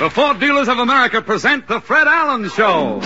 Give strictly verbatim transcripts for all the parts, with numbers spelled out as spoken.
The Ford Dealers of America present the Fred Allen Show.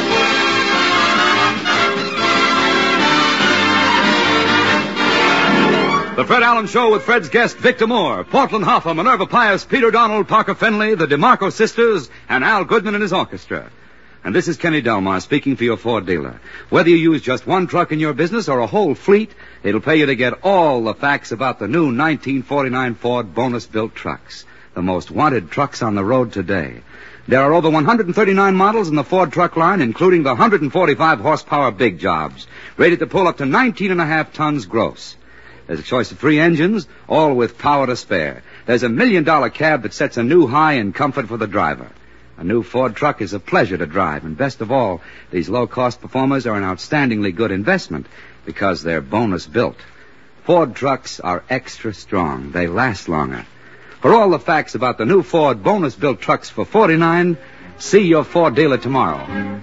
The Fred Allen Show with Fred's guest, Victor Moore, Portland Hoffa, Minerva Pius, Peter Donald, Parker Finley, the DeMarco sisters, and Al Goodman and his orchestra. And this is Kenny Delmar speaking for your Ford dealer. Whether you use just one truck in your business or a whole fleet, it'll pay you to get all the facts about the new nineteen forty-nine Ford bonus-built trucks. The most wanted trucks on the road today. There are over one hundred thirty-nine models in the Ford truck line, including the one hundred forty-five horsepower big jobs, rated to pull up to nineteen and a half tons gross. There's a choice of three engines, all with power to spare. There's a million-dollar cab that sets a new high in comfort for the driver. A new Ford truck is a pleasure to drive, and best of all, these low-cost performers are an outstandingly good investment because they're bonus-built. Ford trucks are extra strong. They last longer. For all the facts about the new Ford bonus-built trucks for forty-nine dollars, see your Ford dealer tomorrow.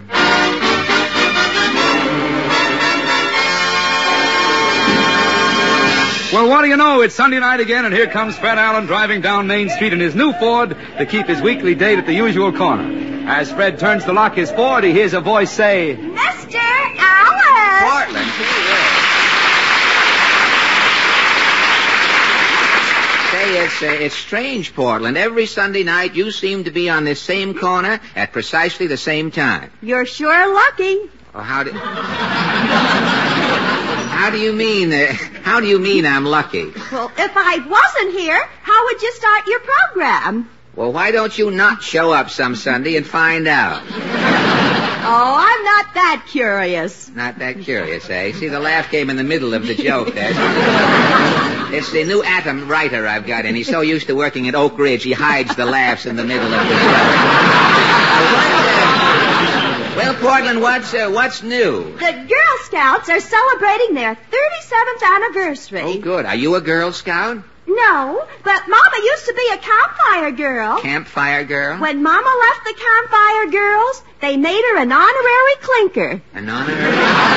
Well, what do you know? It's Sunday night again, and here comes Fred Allen driving down Main Street in his new Ford to keep his weekly date at the usual corner. As Fred turns to lock his Ford, he hears a voice say, Mister Allen! Portland, Say, it's, uh, it's strange, Portland. Every Sunday night, you seem to be on this same corner at precisely the same time. You're sure lucky. Well, how do... How do you mean, uh, how do you mean I'm lucky? Well, if I wasn't here, how would you start your program? Well, why don't you not show up some Sunday and find out? Oh, I'm not that curious. Not that curious, eh? See, the laugh came in the middle of the joke there. It's the new atom writer I've got in. He's so used to working at Oak Ridge, he hides the laughs in the middle of the joke. Well, Portland, what's uh, what's new? The Girl Scouts are celebrating their thirty-seventh anniversary. Oh, good. Are you a Girl Scout? No, but Mama used to be a campfire girl. Campfire girl? When Mama left the campfire girls, they made her an honorary clinker. An honorary?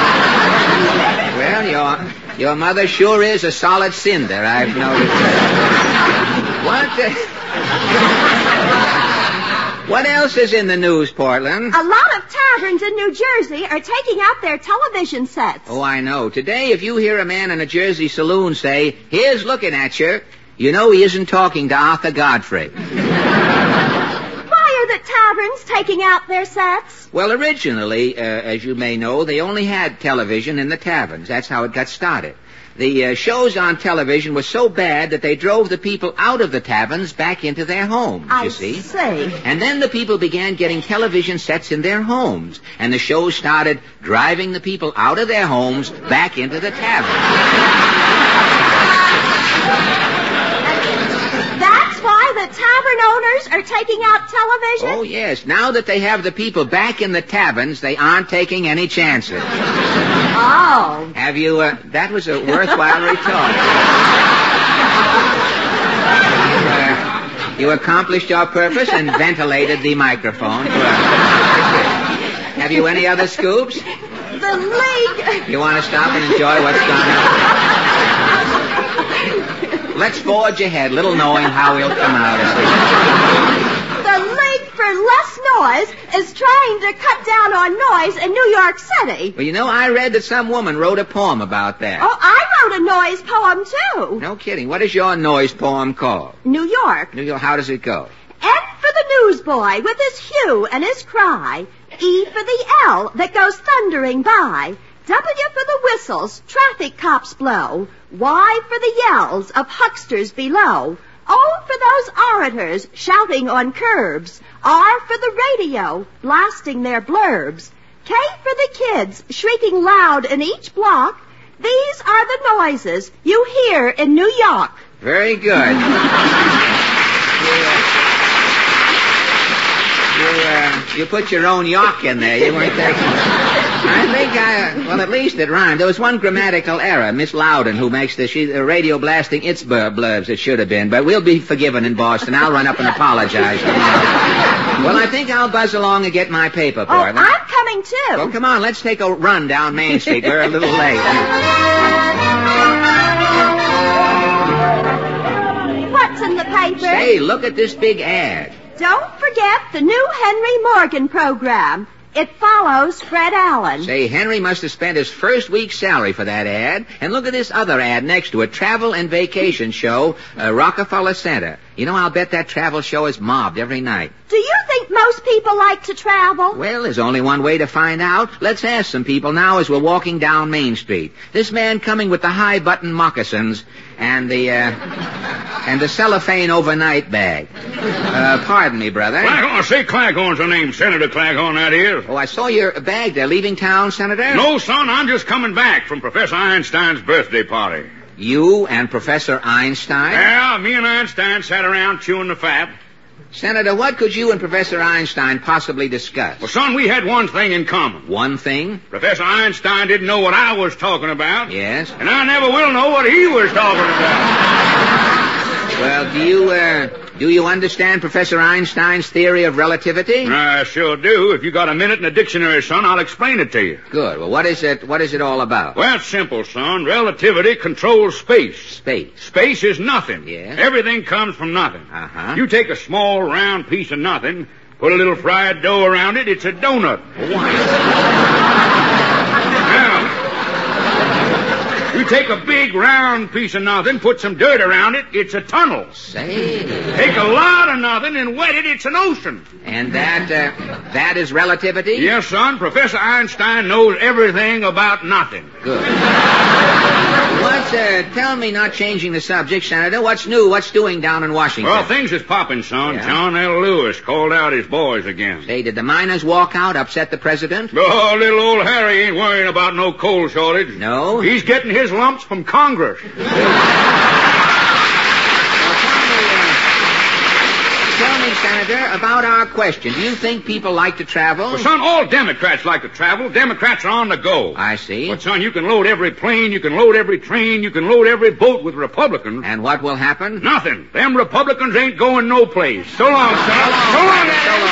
Well, your your mother sure is a solid cinder, I've noticed. What? Uh... What else is in the news, Portland? A lot of taverns in New Jersey are taking out their television sets. Oh, I know. Today, if you hear a man in a Jersey saloon say, "Here's looking at you," you know he isn't talking to Arthur Godfrey. Why are the taverns taking out their sets? Well, originally, uh, as you may know, they only had television in the taverns. That's how it got started. The uh, shows on television were so bad that they drove the people out of the taverns back into their homes, I you see. see. And then the people began getting television sets in their homes, and the shows started driving the people out of their homes back into the taverns. That's why the tavern owners are taking out television? Oh, yes. Now that they have the people back in the taverns, they aren't taking any chances. Oh. Have you, uh, that was a worthwhile retort. you, uh, you accomplished your purpose and ventilated the microphone. Have you any other scoops? The league. You want to stop and enjoy what's going on? Let's forge ahead, little knowing how we'll come out. The League for Less Noise is trying to cut down on noise in New York City. Well, you know, I read that some woman wrote a poem about that. Oh, I wrote a noise poem, too. No kidding. What is your noise poem called? New York. New York. How does it go? N for the newsboy with his hue and his cry. E for the L that goes thundering by. W for the whistles traffic cops blow. Y for the yells of hucksters below. O for those orators shouting on curbs. R for the radio blasting their blurbs. K for the kids shrieking loud in each block. These are the noises you hear in New York. Very good. you, uh, you, uh, you put your own York in there. You weren't there. I think I, well, at least it rhymed. There was one grammatical error. Miss Loudon, who makes the she, uh, radio blasting its blur- blurbs, it should have been. But we'll be forgiven in Boston. I'll run up and apologize. Well, I think I'll buzz along and get my paper, Portland. Oh, I'm coming, too. Well, come on, let's take a run down Main Street. We're a little late. What's in the paper? Say, look at this big ad. Don't forget the new Henry Morgan program. It follows Fred Allen. Say, Henry must have spent his first week's salary for that ad. And look at this other ad next to it. Travel and vacation show, uh, Rockefeller Center. You know, I'll bet that travel show is mobbed every night. Do you think most people like to travel? Well, there's only one way to find out. Let's ask some people now as we're walking down Main Street. This man coming with the high-button moccasins and the, uh, and the cellophane overnight bag. Uh, pardon me, brother. Claghorn, say Claghorn's the name, Senator Claghorn, that is. Oh, I saw your bag there. Leaving town, Senator? No, son, I'm just coming back from Professor Einstein's birthday party. You and Professor Einstein? Yeah, me and Einstein sat around chewing the fat. Senator, what could you and Professor Einstein possibly discuss? Well, son, we had one thing in common. One thing? Professor Einstein didn't know what I was talking about. Yes? And I never will know what he was talking about. Well, do you, uh, do you understand Professor Einstein's theory of relativity? I sure do. If you got a minute in a dictionary, son, I'll explain it to you. Good. Well, what is it, what is it all about? Well, it's simple, son. Relativity controls space. Space. Space is nothing. Yes? Everything comes from nothing. Uh-huh. You take a small, round piece of nothing, put a little fried dough around it, it's a donut. Why? Now, you take a big, round piece of nothing, put some dirt around it, it's a tunnel. Say. Take a lot of nothing and wet it, it's an ocean. And that, uh, that is relativity? Yes, son. Professor Einstein knows everything about nothing. Good. What's, uh, tell me, not changing the subject, Senator, what's new, what's doing down in Washington? Well, things is popping, son. Yeah? John L. Lewis called out his boys again. Say, did the miners walk out, upset the president? Oh, little old Harry ain't worrying about no coal shortage. No? He's getting his lumps from Congress. Tell me, Senator, about our question. Do you think people like to travel? Well, son, all Democrats like to travel. Democrats are on the go. I see. But, son, you can load every plane, you can load every train, you can load every boat with Republicans. And what will happen? Nothing. Them Republicans ain't going no place. So long, son. So long. So long. So long.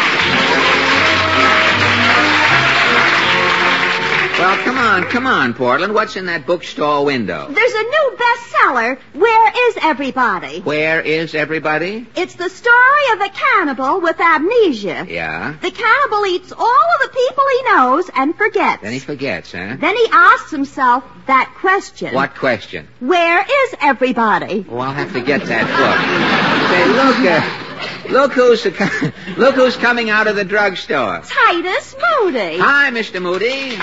Well, come on, come on, Portland. What's in that bookstore window? There's a new bestseller, Where is Everybody? Where is everybody? It's the story of a cannibal with amnesia. Yeah. The cannibal eats all of the people he knows and forgets. Then he forgets, huh? Then he asks himself that question. What question? Where is everybody? Oh, I'll have to get that book. Say, look, uh, look who's look who's coming out of the drugstore. Titus Moody. Hi, Mister Moody.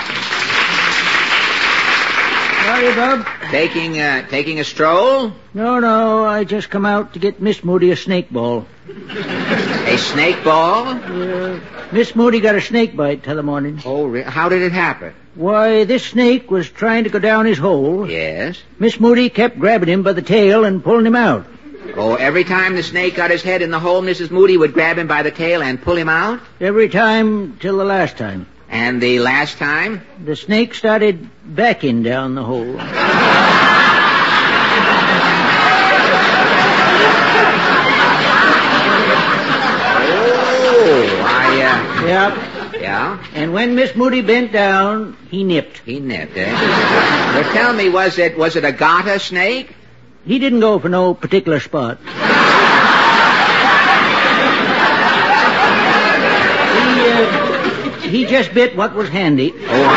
Sorry, Bob. Taking uh, taking a stroll? No, no, I just come out to get Miss Moody a snake ball. A snake ball? Uh, Miss Moody got a snake bite t'other morning. Oh, re- how did it happen? Why, this snake was trying to go down his hole. Yes. Miss Moody kept grabbing him by the tail and pulling him out. Oh, every time the snake got his head in the hole, Missus Moody would grab him by the tail and pull him out? Every time till the last time. And the last time? The snake started backing down the hole. Oh, I, uh... Yep. Yeah? And when Miss Moody bent down, he nipped. He nipped, eh? Well, tell me, was it, was it a garter snake? He didn't go for no particular spot. he, uh... He just bit what was handy. Oh.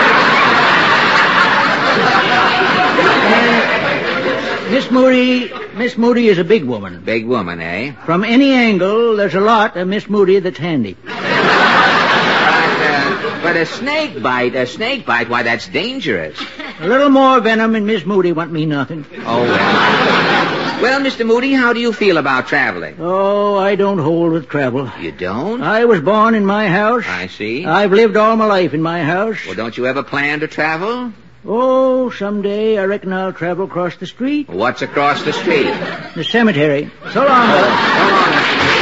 And Miss Moody, Miss Moody is a big woman. Big woman, eh? From any angle, there's a lot of Miss Moody that's handy. But, uh, but a snake bite, a snake bite, why, that's dangerous. A little more venom in Miss Moody won't mean nothing. Oh, well. Well, Mister Moody, how do you feel about traveling? Oh, I don't hold with travel. You don't? I was born in my house. I see. I've lived all my life in my house. Well, don't you ever plan to travel? Oh, someday I reckon I'll travel across the street. What's across the street? The cemetery. So long, Bud. So long, Mister Moody.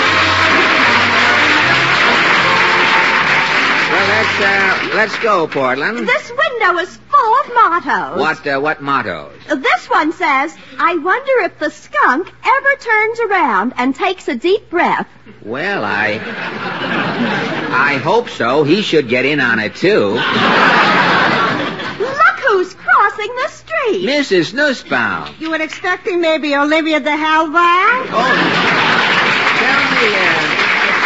Well, let's, uh, let's go, Portland. This window is full of mottos. What, uh, what mottos? This one says, I wonder if the skunk ever turns around and takes a deep breath. Well, I... I hope so. He should get in on it, too. Look who's crossing the street. Missus Nussbaum. You were expecting maybe Olivia de Halva? Oh, tell me, uh,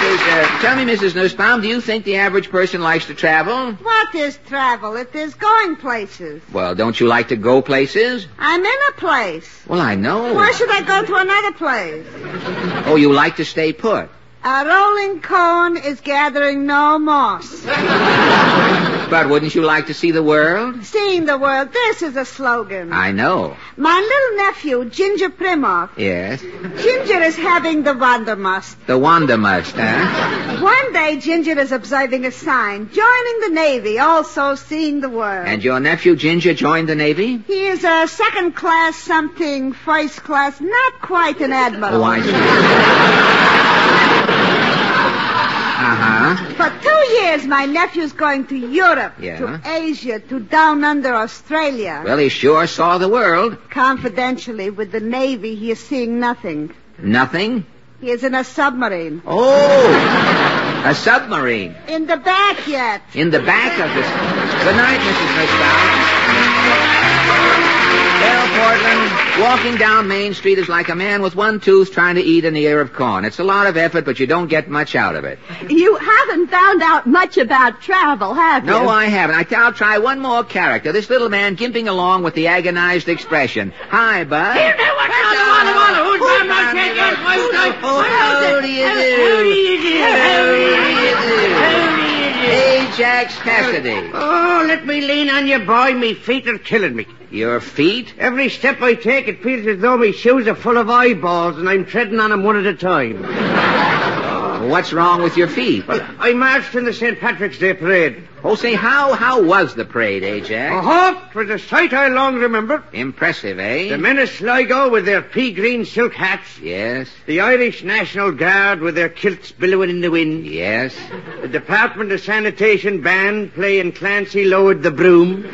Missus Uh, tell me, Missus Nussbaum, do you think the average person likes to travel? What is travel? It is going places. Well, don't you like to go places? I'm in a place. Well, I know. Why should I go to another place? Oh, you like to stay put. A rolling cone is gathering no moss. But wouldn't you like to see the world? Seeing the world, this is a slogan. I know. My little nephew, Ginger Primoff. Yes. Ginger is having the wanderlust. The wanderlust, huh? One day, Ginger is observing a sign, joining the Navy, also seeing the world. And your nephew Ginger joined the Navy? He is a second class something, first class, not quite an admiral. Oh, I see. Uh-huh. For two years, my nephew's going to Europe, Yeah. to Asia, to down under Australia. Well, he sure saw the world. Confidentially, with the Navy, he is seeing nothing. Nothing? He is in a submarine. Oh, a submarine. In the back yet. In the back of this. Good night, Missus Nussbaum. Well, Portland, walking down Main Street is like a man with one tooth trying to eat an ear of corn. It's a lot of effort, but you don't get much out of it. You haven't found out much about travel, have you? No, I haven't. I th- I'll try one more character. This little man gimping along with the agonized expression. Hi, bud. Here, there, what's on the water, water? Who's on my check? Yes, who's on- Oh, how do you do? How do you do? How do you do? How do you do? Ajax Cassidy. Oh, let me lean on you, boy. Me feet are killing me. Your feet? Every step I take, it feels as though my shoes are full of eyeballs and I'm treading on them one at a time. What's wrong with your feet? Well, I marched in the Saint Patrick's Day parade. Oh, say, how how was the parade, Ajax? Oh, 'twas a sight I long remember. Impressive, eh? The men of Sligo with their pea green silk hats. Yes, The Irish National Guard with their kilts billowing in the wind. yes. The Department of Sanitation band playing Clancy Lowered the Broom.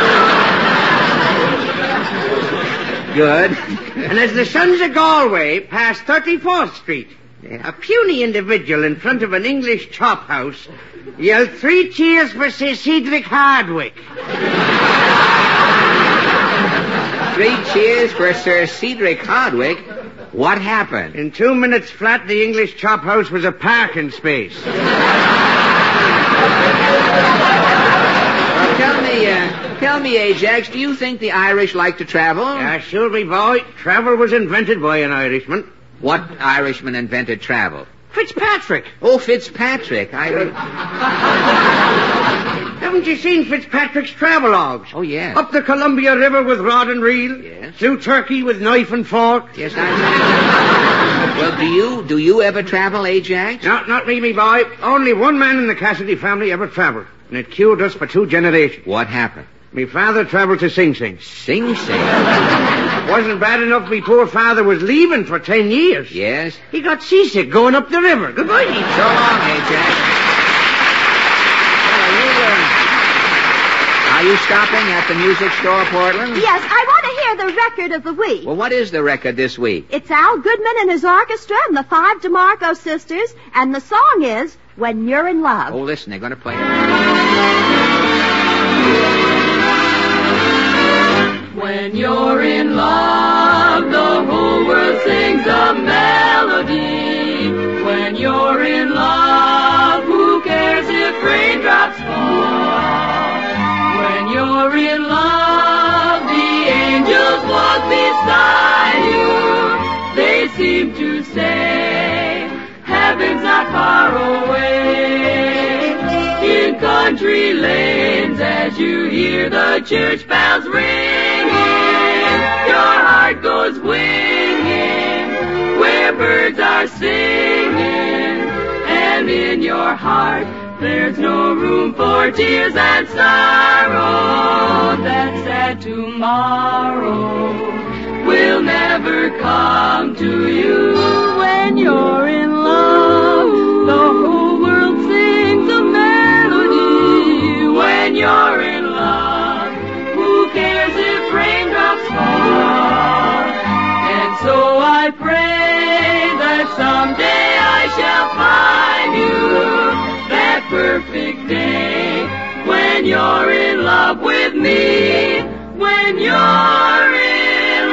Good. And as the Sons of Galway passed thirty-fourth Street, Yeah. a puny individual in front of an English chop house yelled three cheers for Sir Cedric Hardwick. Three cheers for Sir Cedric Hardwick. What happened? In two minutes flat, the English chop house was a parking space. Well, tell me, uh, tell me, Ajax, do you think the Irish like to travel? Ah, sure, me boy. Travel was invented by an Irishman. What Irishman invented travel? Fitzpatrick. Oh, Fitzpatrick. I. Haven't you seen Fitzpatrick's travelogues? Oh, yes. Up the Columbia River with rod and reel. Yes. Through Turkey with knife and fork. Yes, I. Well, do you do you ever travel, Ajax? Not, not me, me boy. Only one man in the Cassidy family ever traveled. And it cured us for two generations. What happened? Me father traveled to Sing Sing. Sing Sing. Wasn't bad enough me poor father was leaving for ten years. Yes. He got seasick going up the river. Goodbye, Dean. So long, Ajax. Well, are, you, uh, are you stopping at the music store, Portland? Yes, I want to hear the record of the week. Well, what is the record this week? It's Al Goodman and his orchestra and the five DeMarco sisters, and the song is When You're in Love. Oh, listen, they're going to play it. When you're in love, the whole world sings a melody. When you're in love, who cares if raindrops fall? When you're in love, the angels walk beside you. They seem to say, heaven's not far away. In country lanes, as you hear the church bells ringing, your heart goes winging where birds are singing, and in your heart there's no room for tears and sorrow. That sad tomorrow will never come to you. When you're in love, the whole world sings a melody. When you're in love, who cares if raindrops fall? And so I pray that someday I shall find you, that perfect day, when you're in love with me, when you're in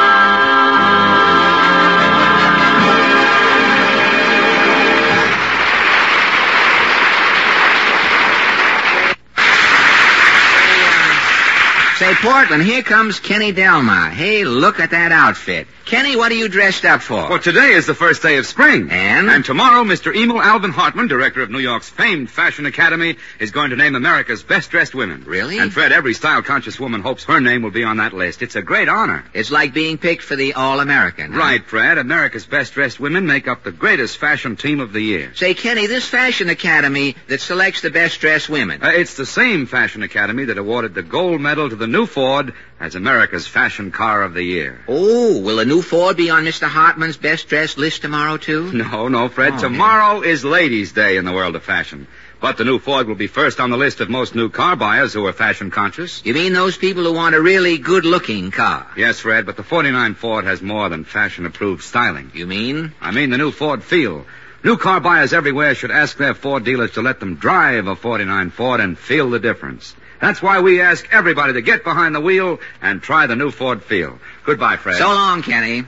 love. Portland, here comes Kenny Delmar. Hey, look at that outfit. Kenny, what are you dressed up for? Well, today is the first day of spring. And? And tomorrow, Mister Emil Alvin Hartman, director of New York's famed Fashion Academy, is going to name America's best-dressed women. Really? And, Fred, every style-conscious woman hopes her name will be on that list. It's a great honor. It's like being picked for the All-American. Huh? Right, Fred. America's best-dressed women make up the greatest fashion team of the year. Say, Kenny, this Fashion Academy that selects the best-dressed women. Uh, it's the same Fashion Academy that awarded the gold medal to the new Ford as America's fashion car of the year. Oh, will the new Ford be on Mister Hartman's best-dressed list tomorrow, too? No, no, Fred. Oh, tomorrow is Ladies' Day in the world of fashion. But the new Ford will be first on the list of most new car buyers who are fashion conscious. You mean those people who want a really good-looking car? Yes, Fred, but the forty-nine Ford has more than fashion-approved styling. You mean? I mean the new Ford Feel. New car buyers everywhere should ask their Ford dealers to let them drive a forty-nine Ford and feel the difference. That's why we ask everybody to get behind the wheel and try the new Ford Feel. Goodbye, Fred. So long, Kenny.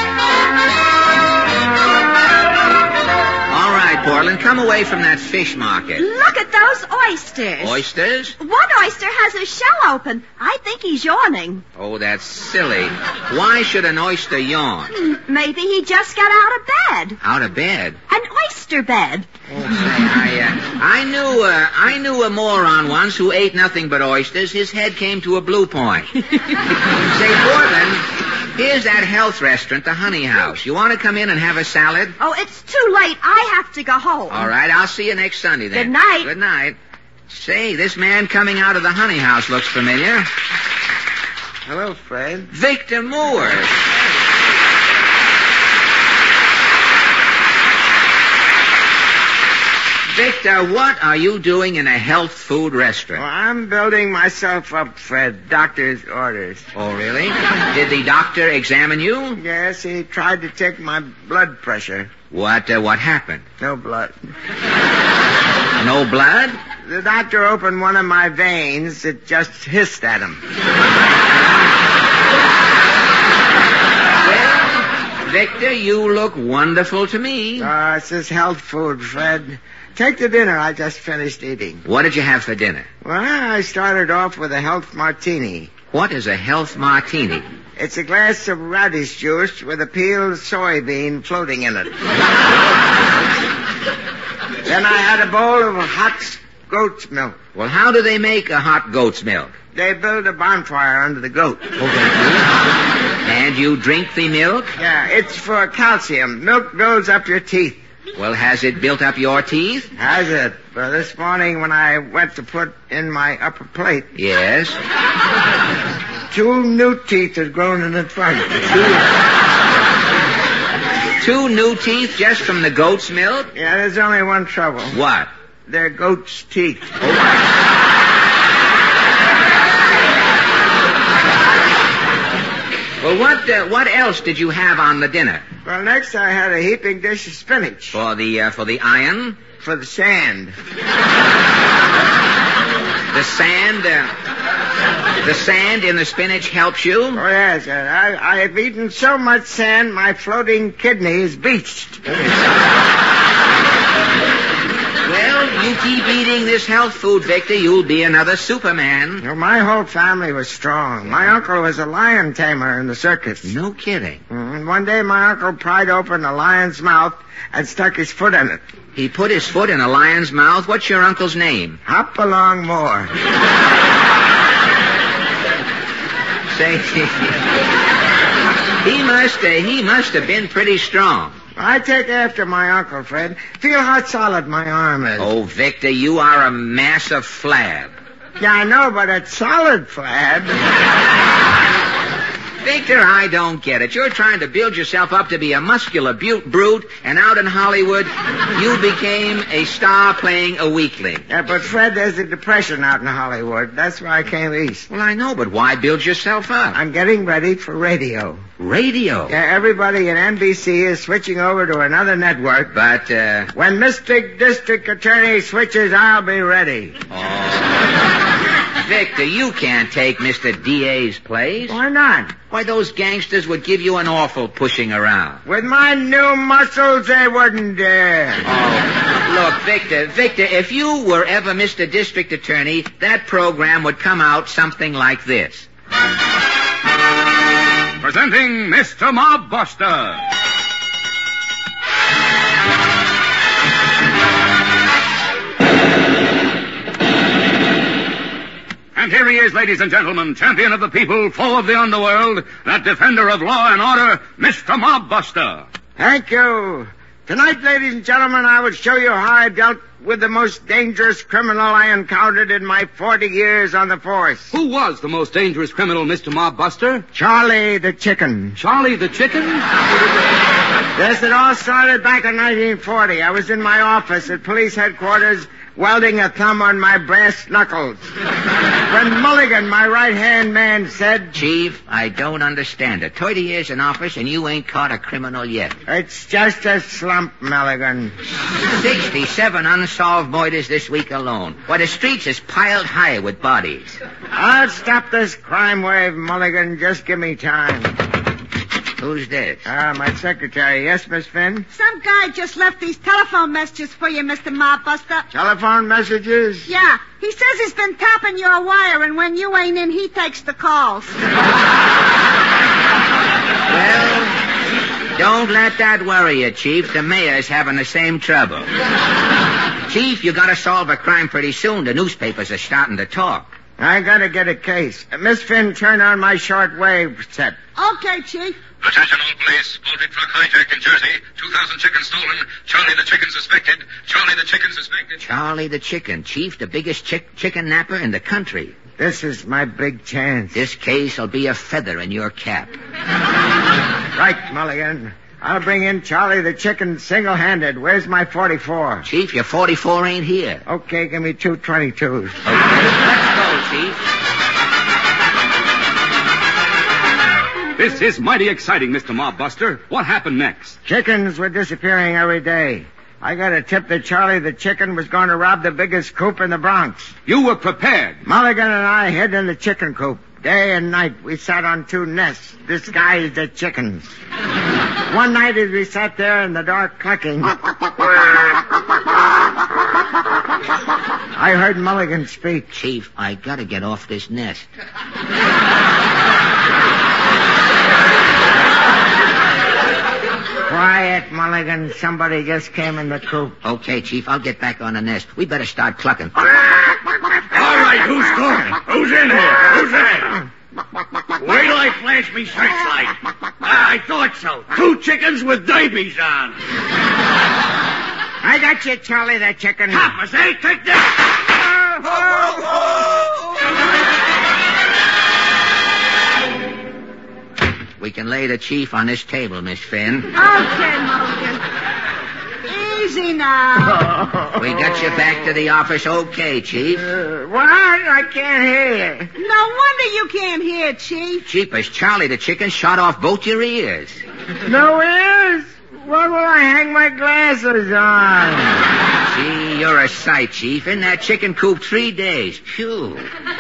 All right, Portland, come away from that fish market. Look at those oysters. Oysters? One oyster has his shell open. I think he's yawning. Oh, that's silly. Why should an oyster yawn? Hmm, Maybe he just got out of bed. Out of bed? An oyster bed. Oh, say, I, uh, I knew, uh, I knew a moron once who ate nothing but oysters. His head came to a blue point. Say, Portland, here's that health restaurant, the Honey House. You want to come in and have a salad? Oh, it's too late. I have to go home. All right, I'll see you next Sunday then. Good night. Good night. Say, this man coming out of the Honey House looks familiar. Hello, Fred. Victor Moore. Victor, what are you doing in a health food restaurant? Well, I'm building myself up, Fred. Doctor's orders. Oh, really? Did the doctor examine you? Yes, he tried to take my blood pressure. What, uh, what happened? No blood. No blood? The doctor opened one of my veins. It just hissed at him. Well, Victor, you look wonderful to me. Uh, it's this health food, Fred. Take the dinner I just finished eating. What did you have for dinner? Well, I started off with a health martini. What is a health martini? It's a glass of radish juice with a peeled soybean floating in it. Then I had a bowl of hot goat's milk. Well, how do they make a hot goat's milk? They build a bonfire under the goat. And you drink the milk? Yeah, it's for calcium. Milk builds up your teeth. Well, has it built up your teeth? Has it? But this morning when I went to put in my upper plate... Yes. Two new teeth had grown in the front. Two new teeth just from the goat's milk? Yeah, there's only one trouble. What? They're goat's teeth. Well, what uh, what else did you have on the dinner? Well, next I had a heaping dish of spinach. For the uh, for the iron? For the sand. The sand, uh, the sand in the spinach helps you? Oh, yes. Uh, I, I've eaten so much sand, my floating kidney is bleached. Well, you keep eating this health food, Victor, you'll be another Superman. Well, my whole family was strong. My uncle was a lion tamer in the circus. No kidding. And one day my uncle pried open a lion's mouth and stuck his foot in it. He put his foot in a lion's mouth? What's your uncle's name? Hop along more. Say, he must, uh, he must have been pretty strong. I take after my uncle, Fred. Feel how solid my arm is. Oh, Victor, you are a mass of flab. Yeah, I know, but it's solid flab. Victor, I don't get it. You're trying to build yourself up to be a muscular bu- brute, and out in Hollywood, you became a star playing a weakling. Yeah, but Fred, there's a depression out in Hollywood. That's why I came east. Well, I know, but why build yourself up? I'm getting ready for radio. Radio? Yeah, everybody at N B C is switching over to another network. But, uh... when Mister District Attorney switches, I'll be ready. Oh... Victor, you can't take Mister D A's place. Why not? Why, those gangsters would give you an awful pushing around. With my new muscles, they wouldn't dare. Oh, look, Victor, Victor, if you were ever Mister District Attorney, that program would come out something like this. presenting Mister Mobbuster. And here he is, ladies and gentlemen, champion of the people, foe of the underworld, that defender of law and order, Mister Mobbuster. Thank you. Tonight, ladies and gentlemen, I will show you how I dealt with the most dangerous criminal I encountered in my forty years on the force. Who was the most dangerous criminal, Mister Mobbuster? Charlie the Chicken. Charlie the Chicken? Yes, it all started back in nineteen forty. I was in my office at police headquarters welding a thumb on my brass knuckles. When Mulligan, my right-hand man, said... Chief, I don't understand it. Thirty years in office and you ain't caught a criminal yet. It's just a slump, Mulligan. Sixty-seven unsolved murders this week alone. Why, the streets is piled high with bodies. I'll stop this crime wave, Mulligan. Just give me time. Who's this? Ah, uh, my secretary. Yes, Miss Finn? Some guy just left these telephone messages for you, Mister Mobbuster. Telephone messages? Yeah. He says he's been tapping your wire, and when you ain't in, he takes the calls. Well, don't let that worry you, Chief. The mayor's having the same trouble. Chief, you gotta solve a crime pretty soon. The newspapers are starting to talk. I gotta get a case. Uh, Miss Finn, turn on my shortwave set. Okay, Chief. Attention all police. Poultry truck hijack in Jersey. two thousand chickens stolen. Charlie the Chicken suspected. Charlie the Chicken suspected. Charlie the Chicken, Chief, the biggest chick- chicken napper in the country. This is my big chance. This case will be a feather in your cap. Right, Mulligan. I'll bring in Charlie the Chicken single-handed. Where's my forty-four? Chief, your forty-four ain't here. Okay, give me two twenty-twos. Okay, let's go, Chief. This is mighty exciting, Mister Mobbuster. What happened next? Chickens were disappearing every day. I got a tip that Charlie the Chicken was going to rob the biggest coop in the Bronx. You were prepared. Mulligan and I hid in the chicken coop. Day and night, we sat on two nests, disguised as chickens. One night as we sat there in the dark clucking, I heard Mulligan speak. Chief, I gotta get off this nest. Quiet, Mulligan. Somebody just came in the coop. Okay, Chief, I'll get back on the nest. We better start clucking. All right, who's calling? Who's in here? Who's there? Wait till I flash me searchlight. Ah, I thought so. Two chickens with derbies on. I got you, Charlie the Chicken. Tapas, hey, take this. We can lay the Chief on this table, Miss Finn. Okay, Mulligan. Easy now. We got you back to the office okay, Chief. Uh, what? I can't hear you. No wonder you can't hear, Chief. Cheapest, Charlie the Chicken shot off both your ears. No ears? What will I hang my glasses on? Gee, you're a sight, Chief. In that chicken coop three days. Phew.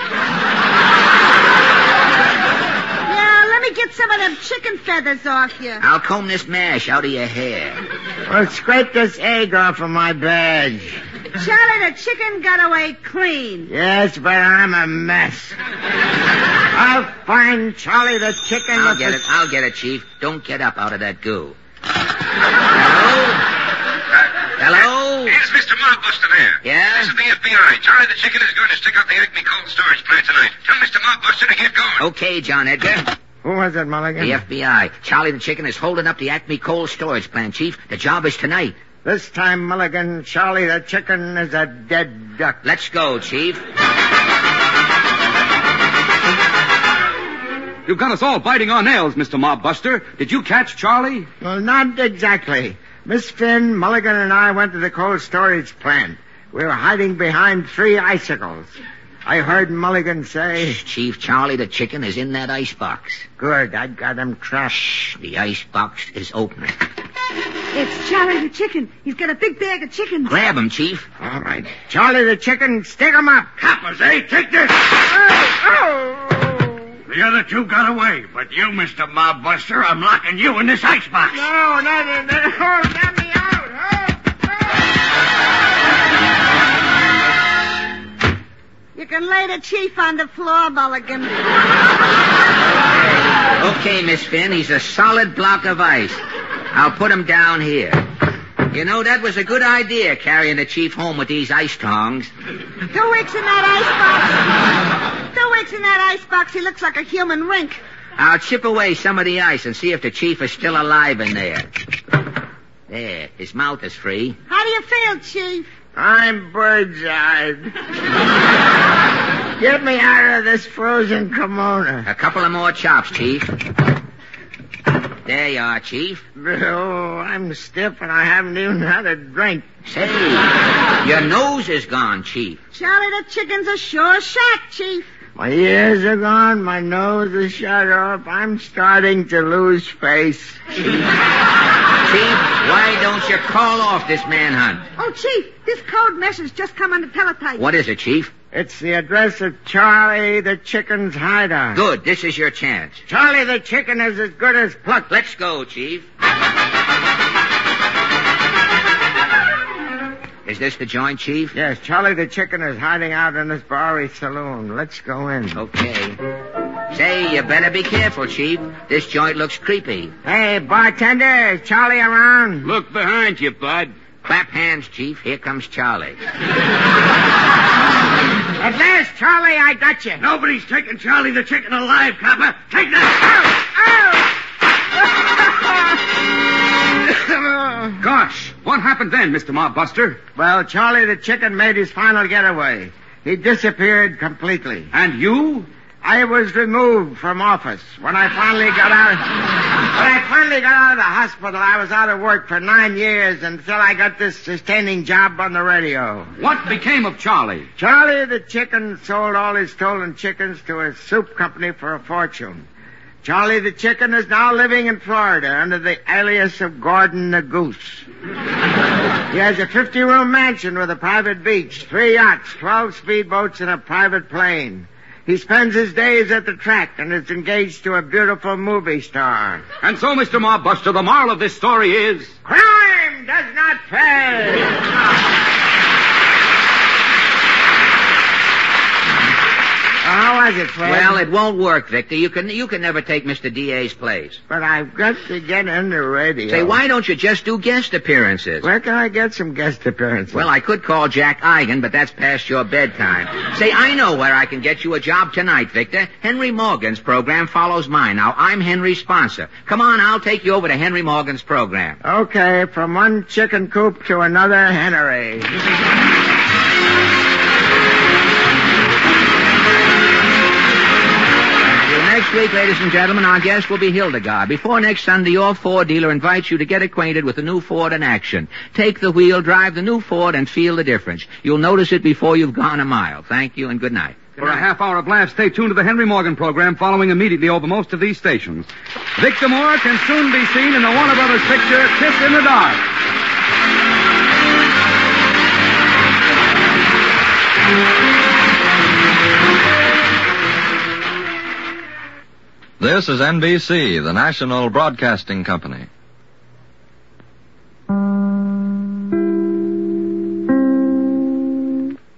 Yeah, let me get some of them chicken feathers off you. I'll comb this mash out of your hair. Well, scrape this egg off of my badge. Charlie the Chicken got away clean. Yes, but I'm a mess. I'll find Charlie the Chicken. I'll get it. I'll get it, Chief. Don't get up out of that goo. Hello? Hello? Is Mister Mobbuster there? Yeah? This is the F B I. Charlie the Chicken is going to stick out the Acme cold storage plant tonight. Tell Mister Mobbuster to get going. Okay, John Edgar. Who was it, Mulligan? The F B I. Charlie the Chicken is holding up the Acme cold storage plant, Chief. The job is tonight. This time, Mulligan, Charlie the Chicken is a dead duck. Let's go, Chief. You've got us all biting our nails, Mister Mobbuster. Did you catch Charlie? Well, not exactly. Miss Finn, Mulligan, and I went to the cold storage plant. We were hiding behind three icicles. I heard Mulligan say... Shh, Chief, Charlie the Chicken is in that icebox. Good, I got him trapped. Shh, the icebox is open. It's Charlie the Chicken. He's got a big bag of chickens. Grab him, Chief. All right. Charlie the Chicken, stick him up. Tapas, hey, take this. Oh, oh. The other two got away, but you, Mister Mobbuster, I'm locking you in this icebox. No, not in there. Oh, let me out. Oh, You can lay the Chief on the floor, Mulligan. Okay, Miss Finn, he's a solid block of ice. I'll put him down here. You know, that was a good idea, carrying the chief home with these ice tongs. Two weeks in that icebox. Two weeks in that icebox, he looks like a human rink. I'll chip away some of the ice and see if the chief is still alive in there. There, his mouth is free. How do you feel, Chief? I'm bird-eyed. Get me out of this frozen kimono. A couple of more chops, Chief. There you are, Chief. Oh, I'm stiff and I haven't even had a drink. Say, your nose is gone, Chief. Charlie the chicken's a sure shot, Chief. My ears are gone, my nose is shut off. I'm starting to lose face. Chief, why don't you call off this manhunt? Oh, Chief, this code message just come on the teletype. What is it, Chief? It's the address of Charlie the Chicken's hideout. Good, this is your chance. Charlie the Chicken is as good as plucked. Let's go, Chief. Is this the joint, Chief? Yes, Charlie the Chicken is hiding out in this Bowery saloon. Let's go in. Okay. Say, you better be careful, Chief. This joint looks creepy. Hey, bartender, is Charlie around? Look behind you, bud. Clap hands, Chief. Here comes Charlie. At last, Charlie, I got you. Nobody's taking Charlie the Chicken alive, copper. Take that. Gosh, what happened then, Mister Mobbuster? Well, Charlie the Chicken made his final getaway. He disappeared completely. And you? I was removed from office. When I finally got out of, when I finally got out of the hospital, I was out of work for nine years until I got this sustaining job on the radio. What became of Charlie? Charlie the Chicken sold all his stolen chickens to a soup company for a fortune. Charlie the Chicken is now living in Florida under the alias of Gordon the Goose. He has a fifty-room mansion with a private beach, three yachts, twelve speedboats, and a private plane. He spends his days at the track and is engaged to a beautiful movie star. And so, Mister Mobbuster, the moral of this story is... crime does not pay! How was it, Fred? Well, it won't work, Victor. You can you can never take Mister D A's place. But I've got to get in the radio. Say, why don't you just do guest appearances? Where can I get some guest appearances? Well, I could call Jack Eigen, but that's past your bedtime. Say, I know where I can get you a job tonight, Victor. Henry Morgan's program follows mine. Now, I'm Henry's sponsor. Come on, I'll take you over to Henry Morgan's program. Okay, from one chicken coop to another Henry. Next week, ladies and gentlemen, our guest will be Hildegard. Before next Sunday, your Ford dealer invites you to get acquainted with the new Ford in action. Take the wheel, drive the new Ford, and feel the difference. You'll notice it before you've gone a mile. Thank you and good night. For a half hour of laughs, stay tuned to the Henry Morgan program following immediately over most of these stations. Victor Moore can soon be seen in the Warner Brothers picture, Kiss in the Dark. This is N B C, the national broadcasting company.